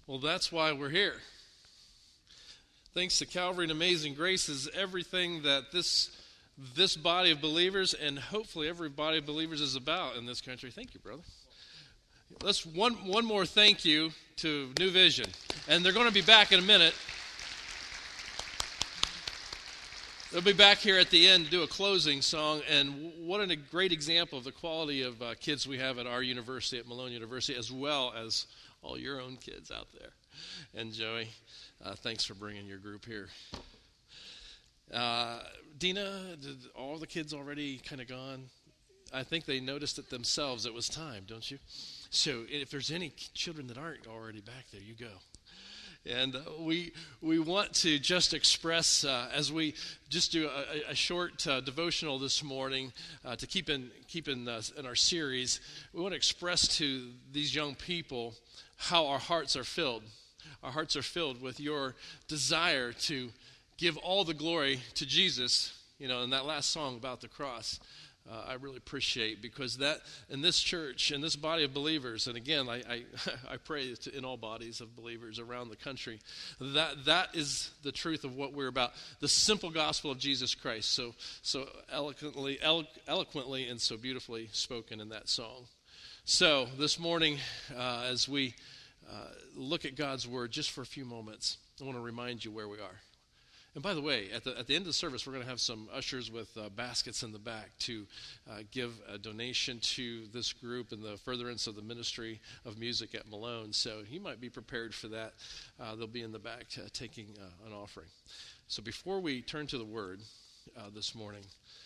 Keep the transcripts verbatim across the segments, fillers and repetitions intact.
Well, that's why we're here. Thanks to Calvary and Amazing Grace is everything that this this body of believers and hopefully every body of believers is about in this country. Thank you, brother. Let's one one more thank you to New Vision. And they're going to be back in a minute. They'll be back here at the end to do a closing song, and what a great example of the quality of uh, kids we have at our university, at Malone University, as well as all your own kids out there. And Joey, uh, thanks for bringing your group here. Uh, Dina, did all the kids already kind of gone? I think they noticed it themselves. It was time, don't you? So if there's any children that aren't already back there, you go. And uh, we we want to just express, uh, as we just do a, a short uh, devotional this morning uh, to keep in keep in, uh, in our series, we want to express to these young people how our hearts are filled. Our hearts are filled with your desire to give all the glory to Jesus. You know, in that last song about the cross, uh, I really appreciate, because that in this church, in this body of believers, and again, I I, I pray to, in all bodies of believers around the country, that that is the truth of what we're about, the simple gospel of Jesus Christ, so so eloquently, elo- eloquently and so beautifully spoken in that song. So this morning, uh, as we uh, look at God's word just for a few moments, I want to remind you where we are. And by the way, at the at the end of the service, we're going to have some ushers with uh, baskets in the back to uh, give a donation to this group and the furtherance of the ministry of music at Malone. So you might be prepared for that. Uh, they'll be in the back uh, taking uh, an offering. So before we turn to the word uh, this morning,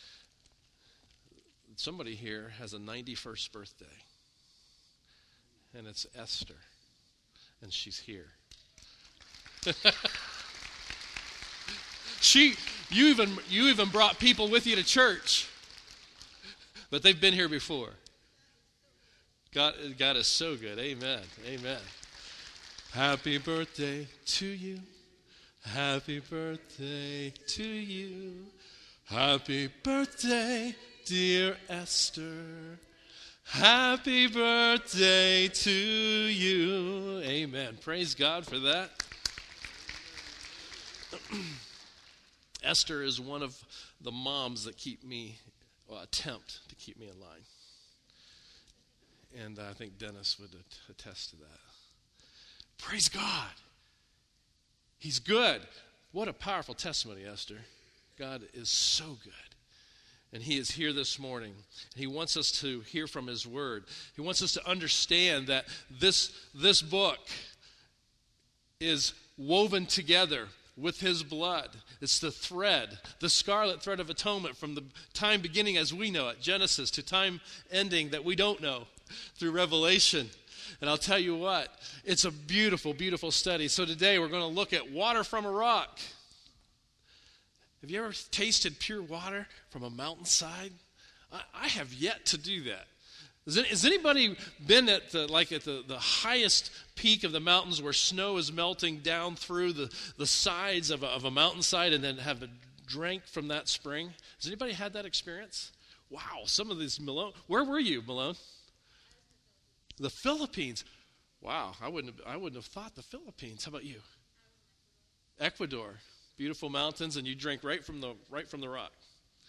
somebody here has a ninety-first birthday, and it's Esther, and she's here. She, you even you even brought people with you to church, but they've been here before. God, God is so good. Amen. Amen. Happy birthday to you. Happy birthday to you. Happy birthday, dear Esther. Happy birthday to you. Amen. Praise God for that. Esther is one of the moms that keep me, well, attempt to keep me in line. And I think Dennis would attest to that. Praise God. He's good. What a powerful testimony, Esther. God is so good. And he is here this morning. He wants us to hear from his word. He wants us to understand that this, this book is woven together with his blood. It's the thread, the scarlet thread of atonement from the time beginning as we know it, Genesis, to time ending that we don't know through Revelation. And I'll tell you what, it's a beautiful, beautiful study. So today we're going to look at water from a rock. Have you ever tasted pure water from a mountainside? I, I have yet to do that. Has anybody been at the like at the, the highest peak of the mountains where snow is melting down through the, the sides of a, of a mountainside and then have a drink from that spring? Has anybody had that experience? Wow, some of these Malone. Where were you, Malone? The Philippines. Wow, I wouldn't have, I wouldn't have thought the Philippines. How about you? Ecuador. Beautiful mountains, and you drink right from the right from the rock.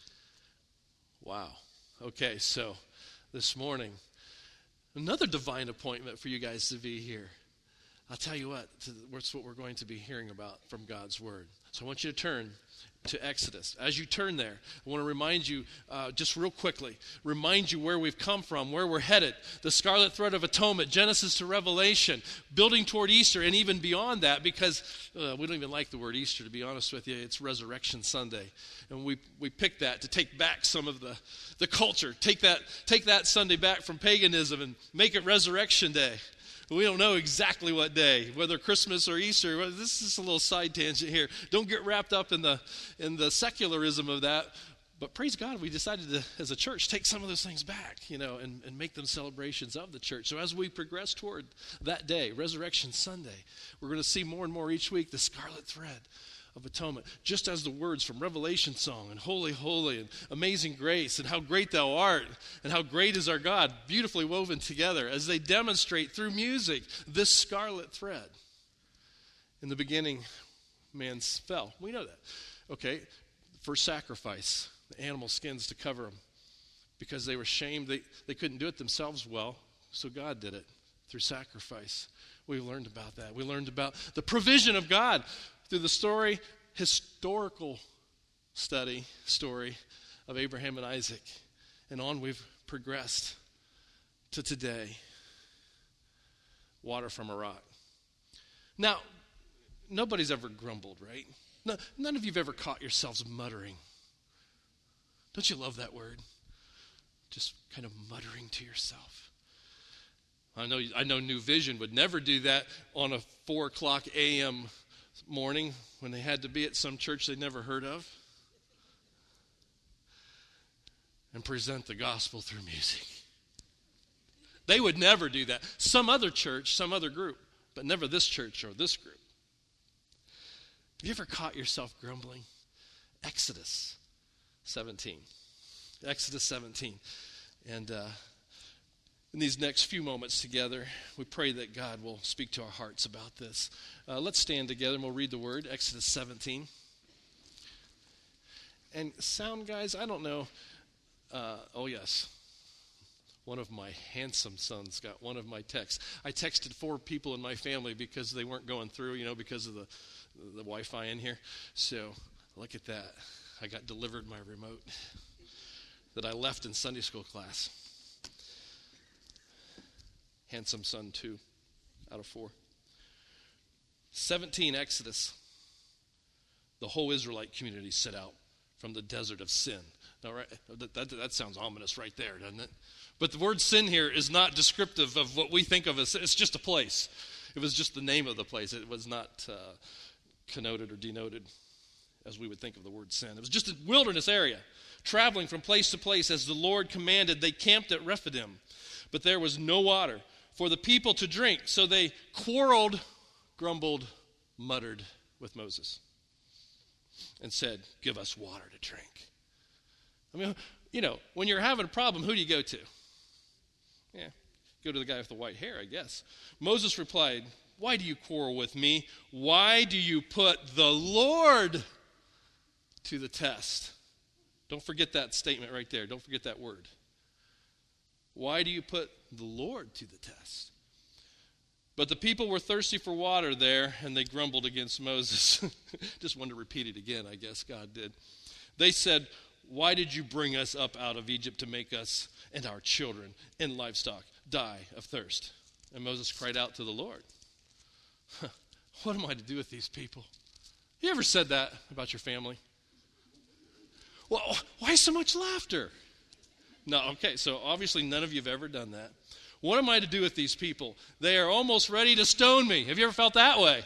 Wow. Okay, so this morning, another divine appointment for you guys to be here. I'll tell you what, that's what we're going to be hearing about from God's word. So I want you to turn to Exodus. As you turn there, I want to remind you, uh, just real quickly, remind you where we've come from, where we're headed, the scarlet thread of atonement, Genesis to Revelation, building toward Easter, and even beyond that, because uh, we don't even like the word Easter, to be honest with you. It's Resurrection Sunday. And we we picked that to take back some of the, the culture, take that, take that Sunday back from paganism and make it Resurrection Day. We don't know exactly what day, whether Christmas or Easter. This is a little side tangent here. Don't get wrapped up in the in the secularism of that. But praise God, we decided to, as a church, take some of those things back, you know, and, and make them celebrations of the church. So as we progress toward that day, Resurrection Sunday, we're going to see more and more each week the scarlet thread of atonement, just as the words from Revelation song and Holy, Holy and Amazing Grace and How Great Thou Art and How Great Is Our God, beautifully woven together as they demonstrate through music this scarlet thread. In the beginning, man fell. We know that. Okay, first sacrifice, the animal skins to cover them. Because they were shamed, they, they couldn't do it themselves well, so God did it through sacrifice. We learned about that. We learned about the provision of God through the story, historical study, story of Abraham and Isaac. And on we've progressed to today. Water from a rock. Now, nobody's ever grumbled, right? No, none of you have ever caught yourselves muttering. Don't you love that word? Just kind of muttering to yourself. I know I know New Vision would never do that on a four o'clock a.m. morning when they had to be at some church they'd never heard of and present the gospel through music. They would never do that. Some other church, some other group, but never this church or this group. Have you ever caught yourself grumbling? Exodus seventeen. Exodus seventeen. And uh, in these next few moments together, we pray that God will speak to our hearts about this. Uh, let's stand together and we'll read the word, Exodus seventeen. And sound guys, I don't know. Uh, oh, yes. One of my handsome sons got one of my texts. I texted four people in my family because they weren't going through, you know, because of the, the Wi-Fi in here. So look at that. I got delivered my remote that I left in Sunday school class. Handsome son, two out of four. seventeen, Exodus. The whole Israelite community set out from the desert of Sin. Now, right, that, that, that sounds ominous right there, doesn't it? But the word sin here is not descriptive of what we think of as, it's just a place. It was just the name of the place. It was not uh, connoted or denoted as we would think of the word sin. It was just a wilderness area. Traveling from place to place as the Lord commanded, they camped at Rephidim. But there was no water for the people to drink. So they quarreled, grumbled, muttered with Moses and said, give us water to drink. I mean, you know, when you're having a problem, who do you go to? Yeah, go to the guy with the white hair, I guess. Moses replied, why do you quarrel with me? Why do you put the Lord to the test? Don't forget that statement right there. Don't forget that word. Why do you put the Lord to the test? But the people were thirsty for water there, and they grumbled against Moses. Just wanted to repeat it again, I guess God did. They said, why did you bring us up out of Egypt to make us and our children and livestock die of thirst? And Moses cried out to the Lord, what am I to do with these people? You ever said that about your family? Well, why so much laughter? No, okay, so obviously none of you have ever done that. What am I to do with these people? They are almost ready to stone me. Have you ever felt that way?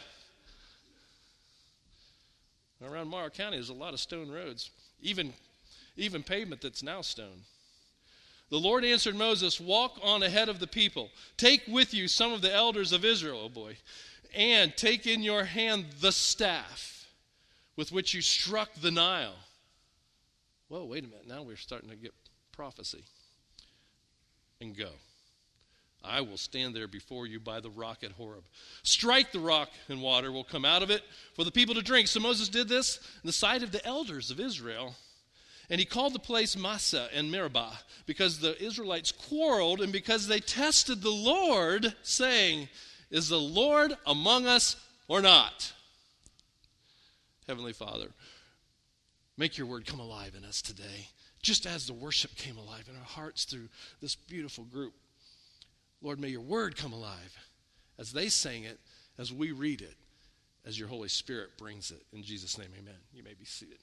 Around Morrow County, there's a lot of stone roads, even, even pavement that's now stone. The Lord answered Moses, walk on ahead of the people. Take with you some of the elders of Israel, oh boy, and take in your hand the staff with which you struck the Nile. Whoa, wait a minute. Now we're starting to get prophecy. And go. I will stand there before you by the rock at Horeb. Strike the rock, and water will come out of it for the people to drink. So Moses did this in the sight of the elders of Israel. And he called the place Massah and Meribah, because the Israelites quarreled and because they tested the Lord, saying, is the Lord among us or not? Heavenly Father, make your word come alive in us today, just as the worship came alive in our hearts through this beautiful group. Lord, may your word come alive as they sang it, as we read it, as your Holy Spirit brings it. In Jesus' name, amen. You may be seated.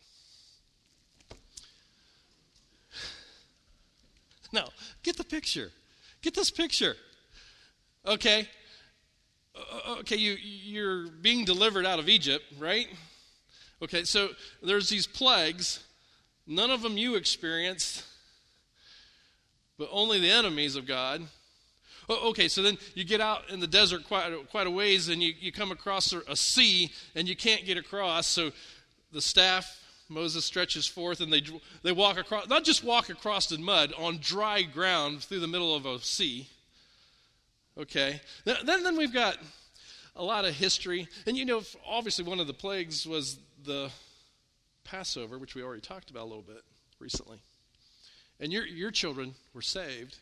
Now, get the picture. Get this picture. Okay. Uh, okay, you, you're being delivered out of Egypt, right? Okay, so there's these plagues. None of them you experienced, but only the enemies of God. Oh, okay, so then you get out in the desert quite, quite a ways, and you, you come across a sea, and you can't get across. So the staff, Moses stretches forth, and they they walk across, not just walk across in mud, on dry ground through the middle of a sea. Okay, then, then we've got a lot of history. And you know, obviously one of the plagues was the Passover, which we already talked about a little bit recently. And your your children were saved.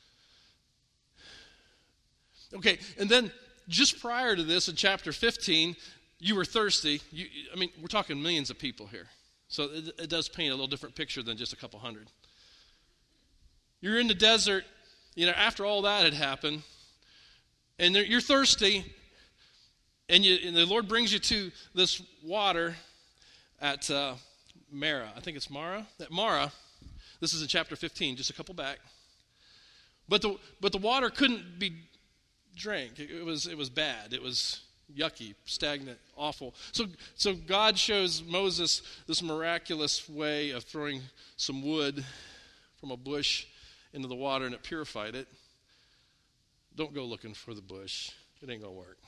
Okay, and then just prior to this, in chapter fifteen, you were thirsty. You, I mean, we're talking millions of people here. So it, it does paint a little different picture than just a couple hundred. You're in the desert, you know, after all that had happened, and you're thirsty, and, you, and the Lord brings you to this water at uh, Mara. I think it's Mara. At Mara, this is in chapter fifteen, just a couple back. But the but the water couldn't be drank. It, it was it was bad. It was yucky, stagnant, awful. So so God shows Moses this miraculous way of throwing some wood from a bush into the water, and it purified it. Don't go looking for the bush. It ain't going to work.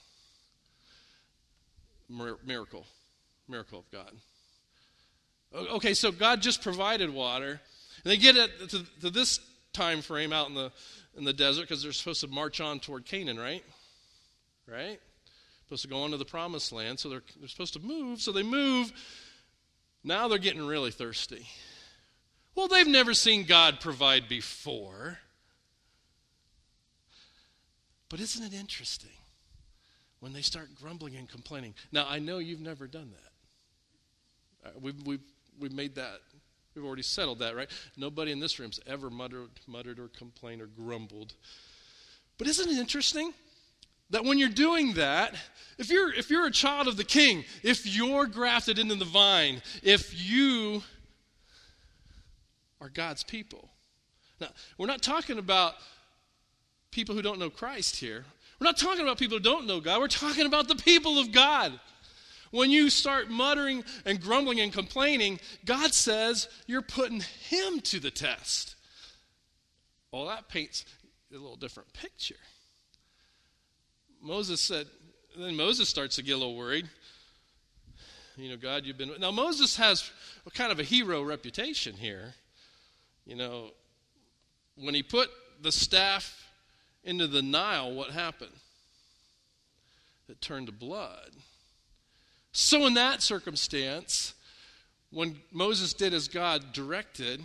Mir- miracle. Miracle of God. Okay, so God just provided water. And they get it to, to this time frame out in the in the desert because they're supposed to march on toward Canaan, right? Right? Supposed to go into the promised land, so they're, they're supposed to move. So they move. Now they're getting really thirsty. Well, they've never seen God provide before. But isn't it interesting when they start grumbling and complaining? Now, I know you've never done that. Uh, we've, we've, we've made that. We've already settled that, right? Nobody in this room's ever muttered, muttered or complained or grumbled. But isn't it interesting that when you're doing that, if you're if you're a child of the King, if you're grafted into the vine, if you are God's people. Now, we're not talking about people who don't know Christ here. We're not talking about people who don't know God. We're talking about the people of God. When you start muttering and grumbling and complaining, God says you're putting him to the test. Well, that paints a little different picture. Moses said, then Moses starts to get a little worried. You know, God, you've been... Now, Moses has a kind of a hero reputation here. You know, when he put the staff into the Nile, what happened? It turned to blood. So in that circumstance, when Moses did as God directed,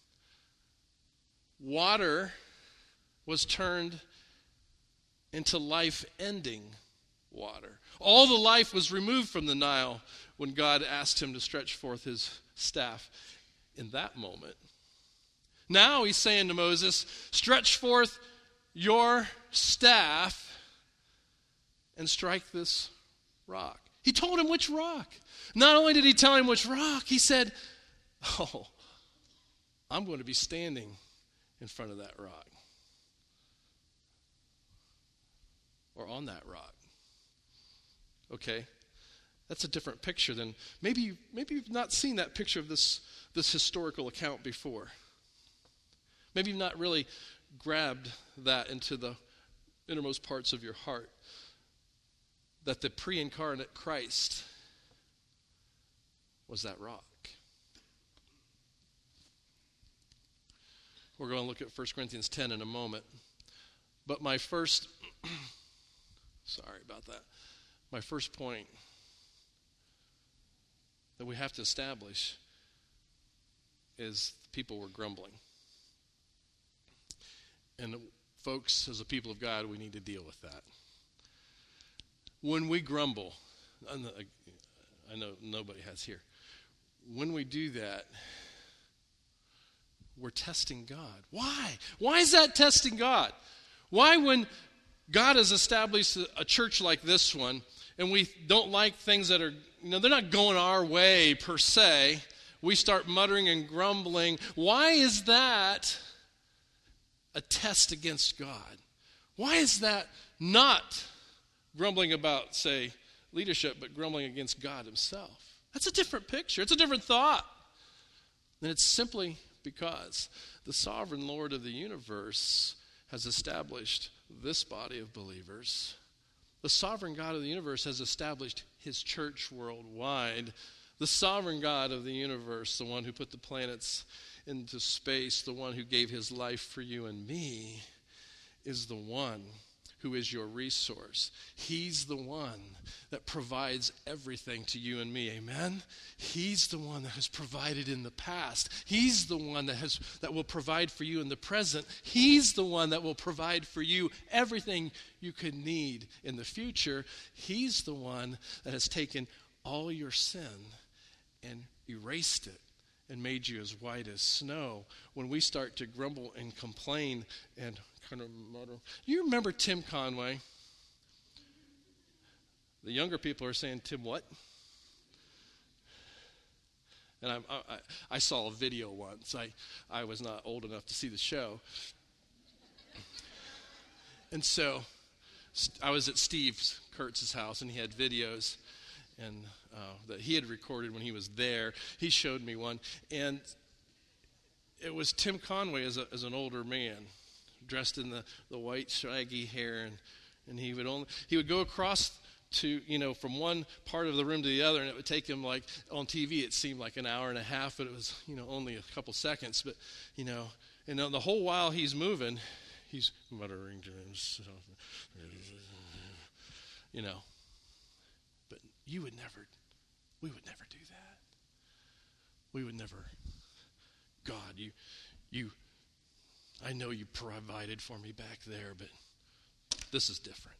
water was turned into life-ending water. All the life was removed from the Nile when God asked him to stretch forth his staff in that moment. Now he's saying to Moses, stretch forth your staff and strike this rock. He told him which rock. Not only did he tell him which rock, he said, oh, I'm going to be standing in front of that rock. Or on that rock. Okay? That's a different picture than, maybe, maybe you've not seen that picture of this, this historical account before. Maybe you've not really grabbed that into the innermost parts of your heart. That the pre-incarnate Christ was that rock. We're going to look at First Corinthians ten in a moment. But my first, sorry about that. My first point that we have to establish is people were grumbling. And folks, as a people of God, we need to deal with that. When we grumble, I know nobody has here. When we do that, we're testing God. Why? Why is that testing God? Why, when God has established a church like this one, and we don't like things that are, you know, they're not going our way per se, we start muttering and grumbling. Why is that a test against God? Why is that not grumbling about, say, leadership, but grumbling against God himself? That's a different picture. It's a different thought. And it's simply because the sovereign Lord of the universe has established this body of believers. The sovereign God of the universe has established his church worldwide. The sovereign God of the universe, the one who put the planets into space, the one who gave his life for you and me, is the one who is your resource. He's the one that provides everything to you and me. Amen? He's the one that has provided in the past. He's the one that has that will provide for you in the present. He's the one that will provide for you everything you could need in the future. He's the one that has taken all your sin and erased it and made you as white as snow. When we start to grumble and complain and kind of mutter. You remember Tim Conway? The younger people are saying, Tim what? And I, I, I saw a video once. I, I was not old enough to see the show. And so I was at Steve Kurtz's house, and he had videos and uh, that he had recorded when he was there. He showed me one. And it was Tim Conway as, a, as an older man, dressed in the, the white shaggy hair, and, and he would only he would go across to, you know, from one part of the room to the other, and it would take him, like, on T V it seemed like an hour and a half, but it was, you know, only a couple seconds. But, you know, and the whole while he's moving, he's muttering to himself, you know. But you would never, we would never do that. We would never, God, you, you, I know you provided for me back there, but this is different.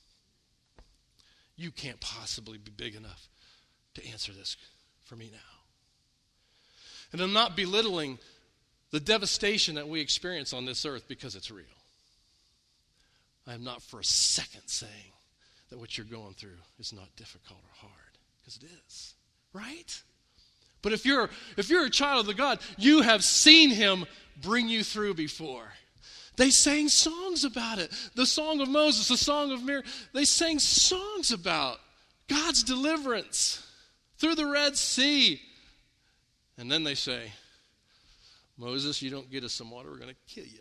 You can't possibly be big enough to answer this for me now. And I'm not belittling the devastation that we experience on this earth because it's real. I am not for a second saying that what you're going through is not difficult or hard, because it is, right? But if you're if you're a child of the God, you have seen him bring you through before. They sang songs about it. The song of Moses, the song of Miriam, they sang songs about God's deliverance through the Red Sea. And then they say, Moses, you don't get us some water, we're going to kill you.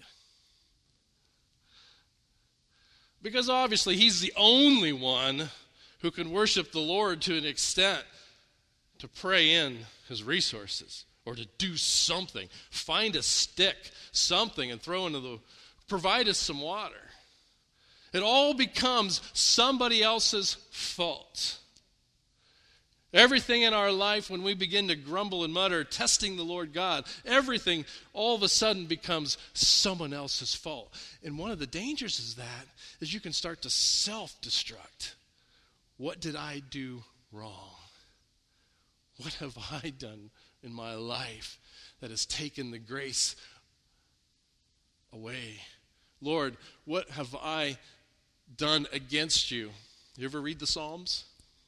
Because obviously he's the only one who can worship the Lord to an extent to pray in his resources or to do something. Find a stick, something, and throw into the, provide us some water. It all becomes somebody else's fault. Everything in our life, when we begin to grumble and mutter, testing the Lord God, everything all of a sudden becomes someone else's fault. And one of the dangers is that is you can start to self-destruct. What did I do wrong? What have I done in my life that has taken the grace away? Lord, what have I done against you? You ever read the Psalms?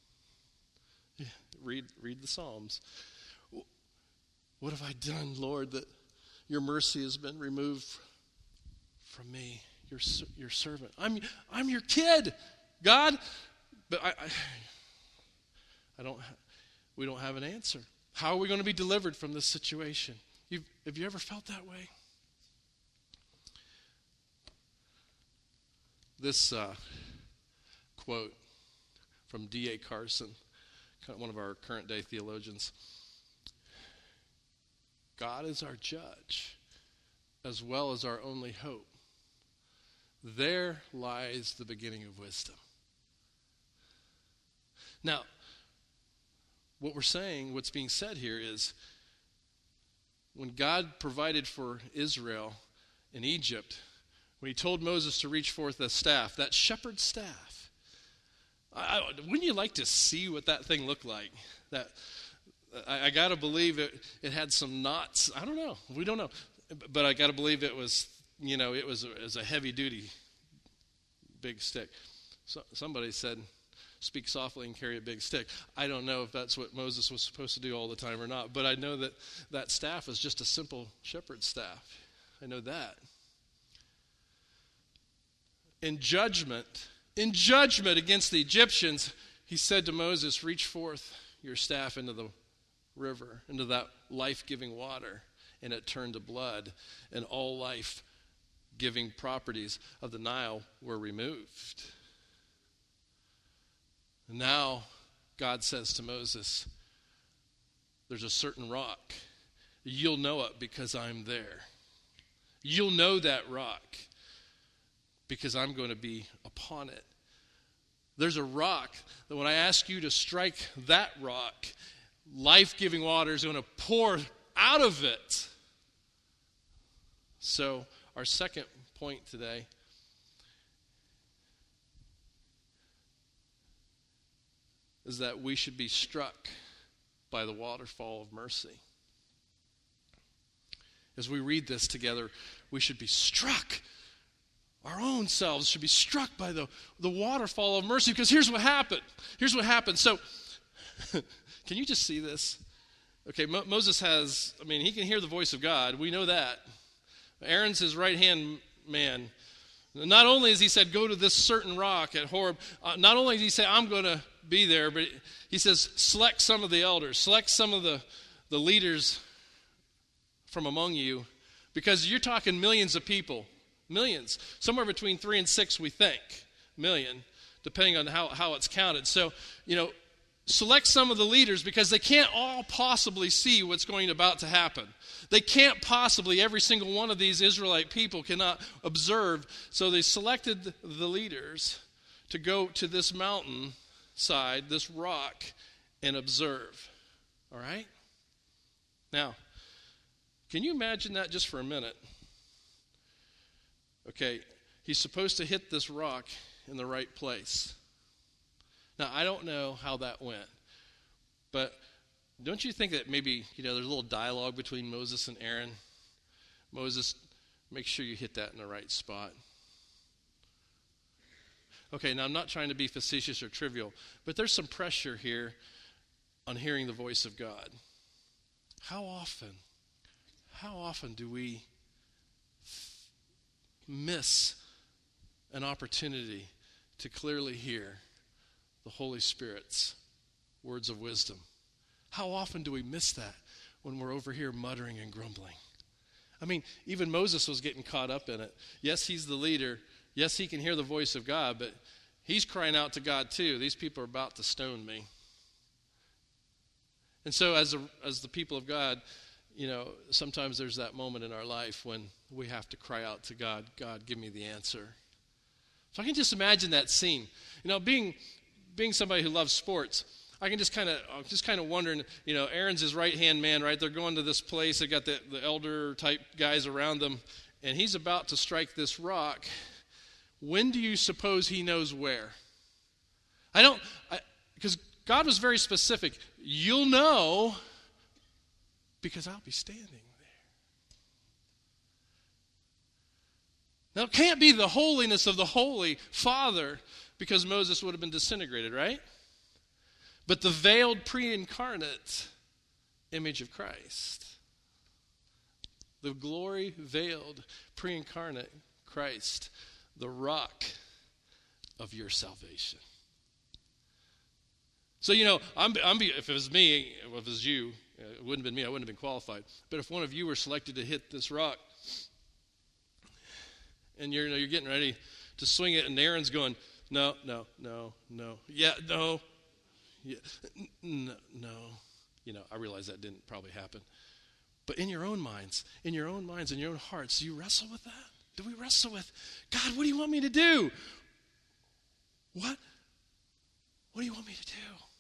Read read the Psalms. What have I done, Lord, that your mercy has been removed from me, your your servant? I'm I'm your kid, God, but I I, I don't. We don't have an answer. How are we going to be delivered from this situation? You've, have you ever felt that way? This uh, quote from D A Carson, one of our current day theologians. God is our judge as well as our only hope. There lies the beginning of wisdom. Now, what we're saying, what's being said here is when God provided for Israel in Egypt, when he told Moses to reach forth a staff, that shepherd's staff, I, I, wouldn't you like to see what that thing looked like? That I, I got to believe it, it had some knots. I don't know. We don't know. But I got to believe it was, you know, it was, it was a heavy-duty big stick. So, somebody said, speak softly and carry a big stick. I don't know if that's what Moses was supposed to do all the time or not, but I know that that staff is just a simple shepherd's staff. I know that. In judgment, in judgment against the Egyptians, he said to Moses, reach forth your staff into the river, into that life-giving water, and it turned to blood, and all life-giving properties of the Nile were removed. And now God says to Moses, there's a certain rock. You'll know it because I'm there. You'll know that rock. because I'm going to be upon it. There's a rock that when I ask you to strike that rock, life-giving water is going to pour out of it. So our second point today is that we should be struck by the waterfall of mercy. As we read this together, we should be struck. Our own selves should be struck by the, the waterfall of mercy, because here's what happened. Here's what happened. So, can you just see this? Okay, Mo- Moses has, I mean, he can hear the voice of God. We know that. Aaron's his right-hand man. Not only has he said, go to this certain rock at Horeb, uh, not only does he say, I'm going to be there, but he says, select some of the elders, select some of the, the leaders from among you, because you're talking millions of people. Millions. Somewhere between three and six, we think, million, depending on how, how it's counted. So, you know, select some of the leaders, because they can't all possibly see what's going about to happen. They can't possibly, every single one of these Israelite people cannot observe. So they selected the leaders to go to this mountain side, this rock, and observe. All right? Now, can you imagine that just for a minute? Okay, he's supposed to hit this rock in the right place. Now, I don't know how that went, but don't you think that maybe, you know, there's a little dialogue between Moses and Aaron? Moses, make sure you hit that in the right spot. Okay, now I'm not trying to be facetious or trivial, but there's some pressure here on hearing the voice of God. How often, how often do we miss an opportunity to clearly hear the Holy Spirit's words of wisdom? How often do we miss that when we're over here muttering and grumbling? I mean, even Moses was getting caught up in it. Yes, he's the leader. Yes, he can hear the voice of God, but he's crying out to God too. These people are about to stone me. And so as a, as the people of God, you know, sometimes there's that moment in our life when we have to cry out to God, God, give me the answer. So I can just imagine that scene. You know, being being somebody who loves sports, I can just kind of just kind of wondering, you know, Aaron's his right-hand man, right? They're going to this place. They've got the, the elder-type guys around them, and he's about to strike this rock. When do you suppose he knows where? I don't, because God was very specific. You'll know, because I'll be standing there. Now, it can't be the holiness of the Holy Father, because Moses would have been disintegrated, right? But the veiled pre-incarnate image of Christ. The glory veiled pre-incarnate Christ, the rock of your salvation. So, you know, I'm, I'm, if it was me, if it was you, it wouldn't have been me, I wouldn't have been qualified. But if one of you were selected to hit this rock, and you're, you know, you're getting ready to swing it, and Aaron's going, no, no, no, no, yeah, no, yeah, no, no. You know, I realize that didn't probably happen. But in your own minds, in your own minds, in your own hearts, do you wrestle with that? Do we wrestle with, God, what do you want me to do? What? What do you want me to do?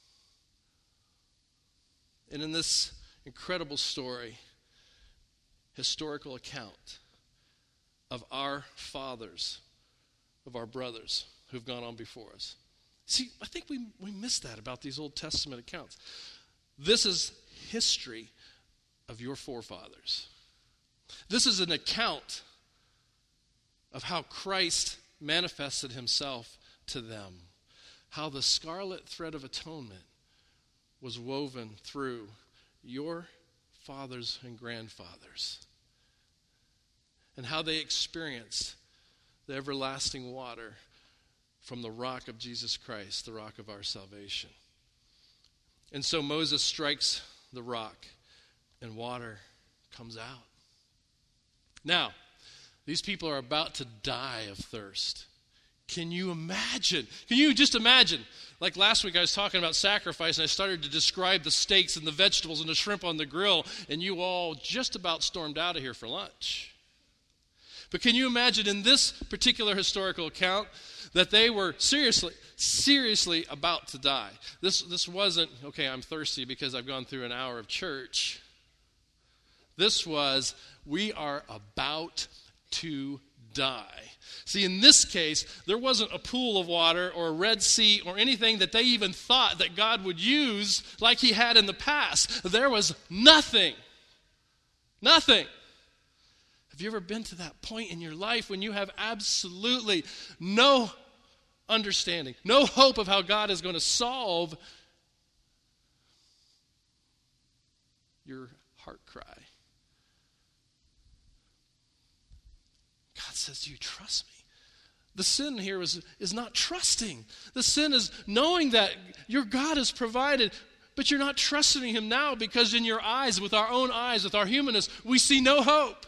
And in this incredible story, historical account of our fathers, of our brothers who've gone on before us. See, I think we, we miss that about these Old Testament accounts. This is history of your forefathers. This is an account of how Christ manifested himself to them, how the scarlet thread of atonement was woven through your fathers and grandfathers, and how they experienced the everlasting water from the rock of Jesus Christ, the rock of our salvation. And so Moses strikes the rock, and water comes out. Now, these people are about to die of thirst. Can you imagine? Can you just imagine? Like last week I was talking about sacrifice, and I started to describe the steaks and the vegetables and the shrimp on the grill, and you all just about stormed out of here for lunch. But can you imagine in this particular historical account that they were seriously, seriously about to die? This, this wasn't, okay, I'm thirsty because I've gone through an hour of church. This was, we are about to die. See, in this case, there wasn't a pool of water or a Red Sea or anything that they even thought that God would use like he had in the past. There was nothing. Nothing. Have you ever been to that point in your life when you have absolutely no understanding, no hope of how God is going to solve your heart cry? God says, do you trust me? The sin here is, is not trusting. The sin is knowing that your God has provided, but you're not trusting him now because in your eyes, with our own eyes, with our humanness, we see no hope.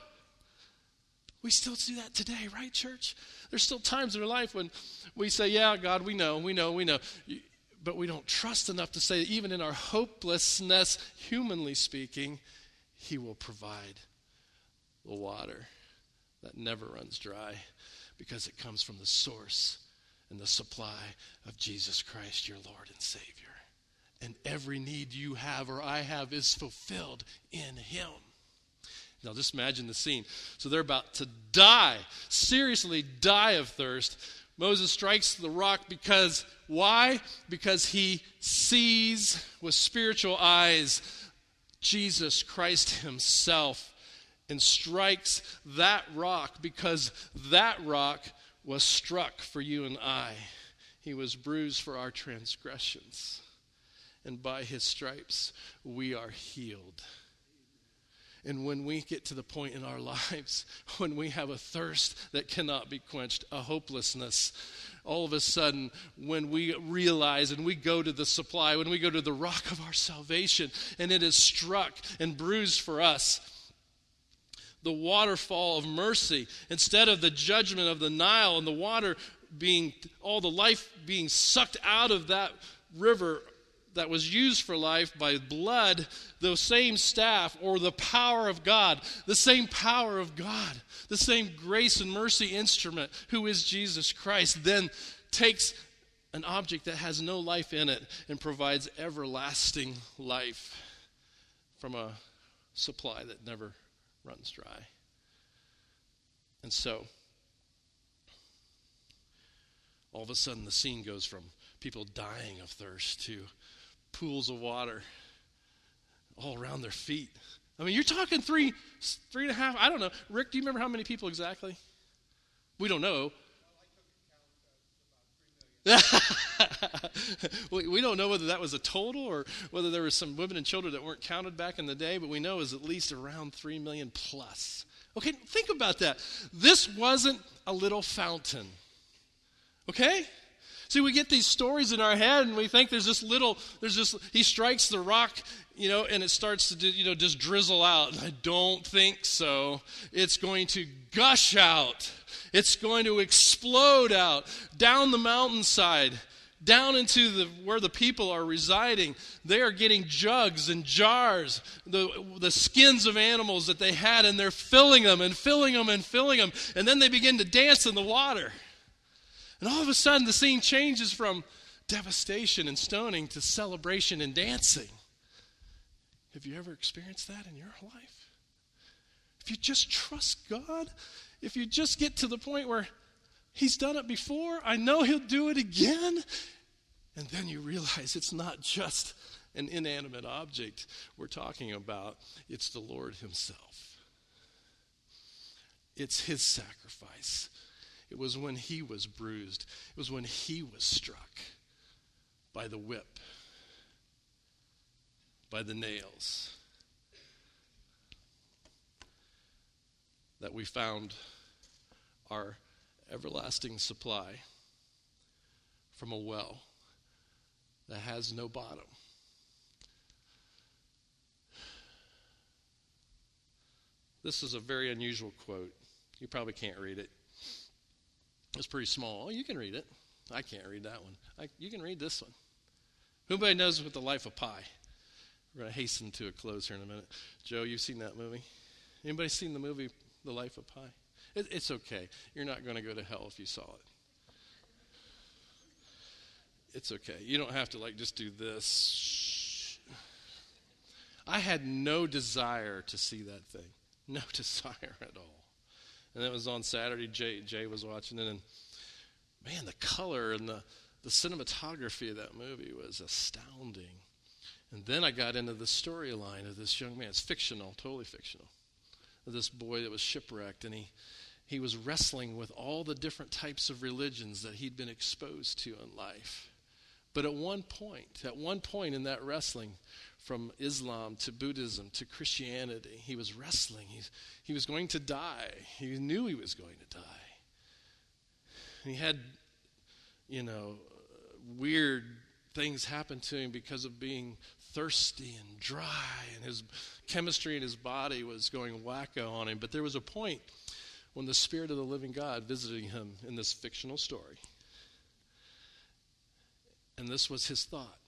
We still do that today, right, church? There's still times in our life when we say, yeah, God, we know, we know, we know. But we don't trust enough to say that even in our hopelessness, humanly speaking, he will provide the water that never runs dry because it comes from the source and the supply of Jesus Christ, your Lord and Savior. And every need you have or I have is fulfilled in him. Now just imagine the scene. So they're about to die, seriously die of thirst. Moses strikes the rock because, why? Because he sees with spiritual eyes Jesus Christ himself, and strikes that rock because that rock was struck for you and I. He was bruised for our transgressions, and by his stripes we are healed. And when we get to the point in our lives when we have a thirst that cannot be quenched, a hopelessness, all of a sudden when we realize and we go to the supply, when we go to the rock of our salvation, and it is struck and bruised for us, the waterfall of mercy, instead of the judgment of the Nile and the water being, all the life being sucked out of that river that was used for life by blood, the same staff or the power of God, the same power of God, the same grace and mercy instrument who is Jesus Christ, then takes an object that has no life in it and provides everlasting life from a supply that never runs dry. And so, all of a sudden the scene goes from people dying of thirst to pools of water all around their feet. I mean, you're talking three, three and a half, I don't know. Rick, do you remember how many people exactly? We don't know. we, we don't know whether that was a total or whether there were some women and children that weren't counted back in the day, but we know it was at least around three million plus. Okay, think about that. This wasn't a little fountain. Okay? See, we get these stories in our head and we think there's this little, there's this, he strikes the rock, you know, and it starts to, you know, just drizzle out. And I don't think so. It's going to gush out. It's going to explode out down the mountainside, down into the where the people are residing. They are getting jugs and jars, the, the skins of animals that they had, and they're filling them and filling them and filling them. And then they begin to dance in the water. And all of a sudden, the scene changes from devastation and stoning to celebration and dancing. Have you ever experienced that in your life? If you just trust God, if you just get to the point where he's done it before, I know he'll do it again. And then you realize it's not just an inanimate object we're talking about. It's the Lord himself. It's his sacrifice. It was when he was bruised. It was when he was struck by the whip, by the nails, that we found our everlasting supply from a well that has no bottom. This is a very unusual quote. You probably can't read it. It's pretty small. Oh, you can read it. I can't read that one. I, you can read this one. Who knows what the life of Pi? We're going to hasten to a close here in a minute. Joe, you've seen that movie? Anybody seen the movie The Life of Pi? It, it's okay. You're not going to go to hell if you saw it. It's okay. You don't have to like just do this. I had no desire to see that thing. No desire at all. And it was on Saturday. Jay, Jay was watching it. And man, the color and the, the cinematography of that movie was astounding. And then I got into the storyline of this young man. It's fictional, totally fictional. Of this boy that was shipwrecked. And he, he was wrestling with all the different types of religions that he'd been exposed to in life. But at one point, at one point in that wrestling, from Islam to Buddhism to Christianity, he was wrestling. He, he was going to die. He knew he was going to die. And he had, you know, weird things happen to him because of being thirsty and dry, and his chemistry in his body was going wacko on him. But there was a point when the Spirit of the living God visited him in this fictional story. And this was his thought.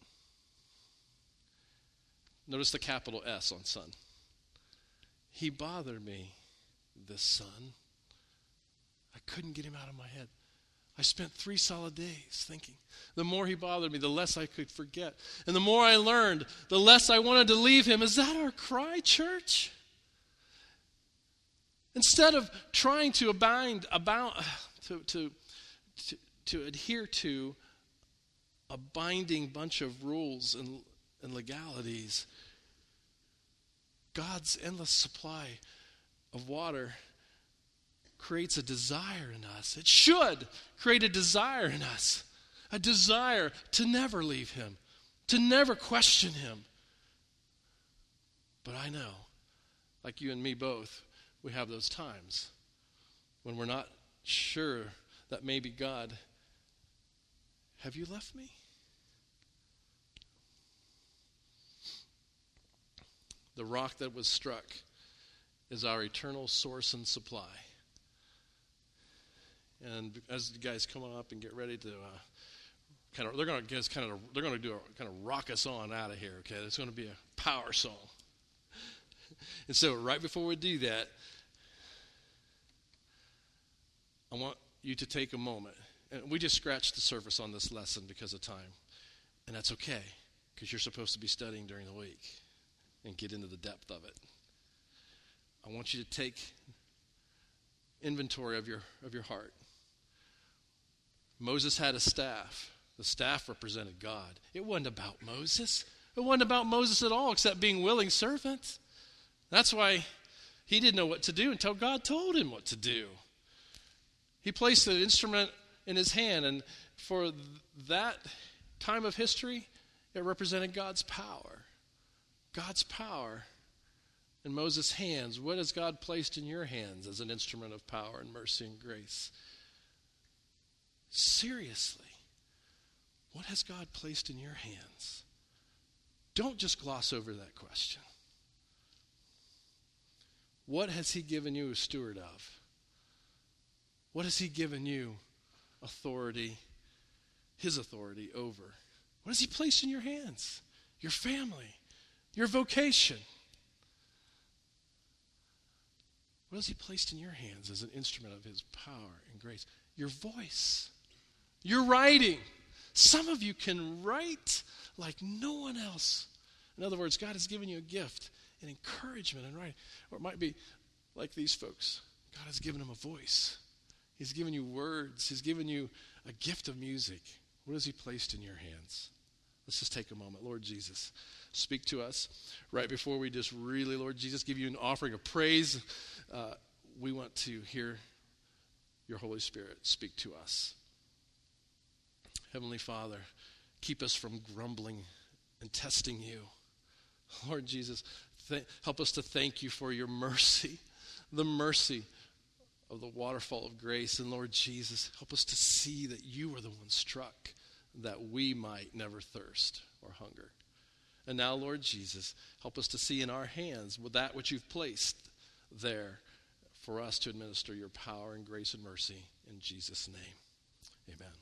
Notice the capital S on son. He bothered me, this son. I couldn't get him out of my head. I spent three solid days thinking. The more he bothered me, the less I could forget. And the more I learned, the less I wanted to leave him. Is that our cry, church? Instead of trying to abound, abound to, to, to, to adhere to a binding bunch of rules and, and legalities, God's endless supply of water creates a desire in us. It should create a desire in us, a desire to never leave him, to never question him. But I know, like you and me both, we have those times when we're not sure that maybe God, have you left me? The rock that was struck is our eternal source and supply. And as the guys come up and get ready to uh, kind of, they're going to guess kind of, they're going to do a kind of rock us on out of here. Okay, it's going to be a power song. And so, right before we do that, I want you to take a moment. And we just scratched the surface on this lesson because of time, and that's okay because you're supposed to be studying during the week and get into the depth of it. I want you to take inventory of your of your heart. Moses had a staff. The staff represented God. It wasn't about Moses. It wasn't about Moses at all, except being willing servant. That's why he didn't know what to do until God told him what to do. He placed an instrument in his hand, and for th- that time of history, it represented God's power. God's power in Moses' hands. What has God placed in your hands as an instrument of power and mercy and grace? Seriously, what has God placed in your hands? Don't just gloss over that question. What has he given you a steward of? What has he given you authority, his authority over? What has he placed in your hands? Your family, your vocation. What has he placed in your hands as an instrument of his power and grace? Your voice, your writing. Some of you can write like no one else. In other words, God has given you a gift and encouragement in writing. Or it might be like these folks. God has given them a voice. He's given you words. He's given you a gift of music. What has he placed in your hands? Let's just take a moment. Lord Jesus, speak to us right before we just really, Lord Jesus, give you an offering of praise. Uh, we want to hear your Holy Spirit speak to us. Heavenly Father, keep us from grumbling and testing you. Lord Jesus, th- help us to thank you for your mercy, the mercy of the waterfall of grace. And Lord Jesus, help us to see that you were the one struck that we might never thirst or hunger. And now, Lord Jesus, help us to see in our hands with that which you've placed there for us to administer your power and grace and mercy in Jesus' name. Amen.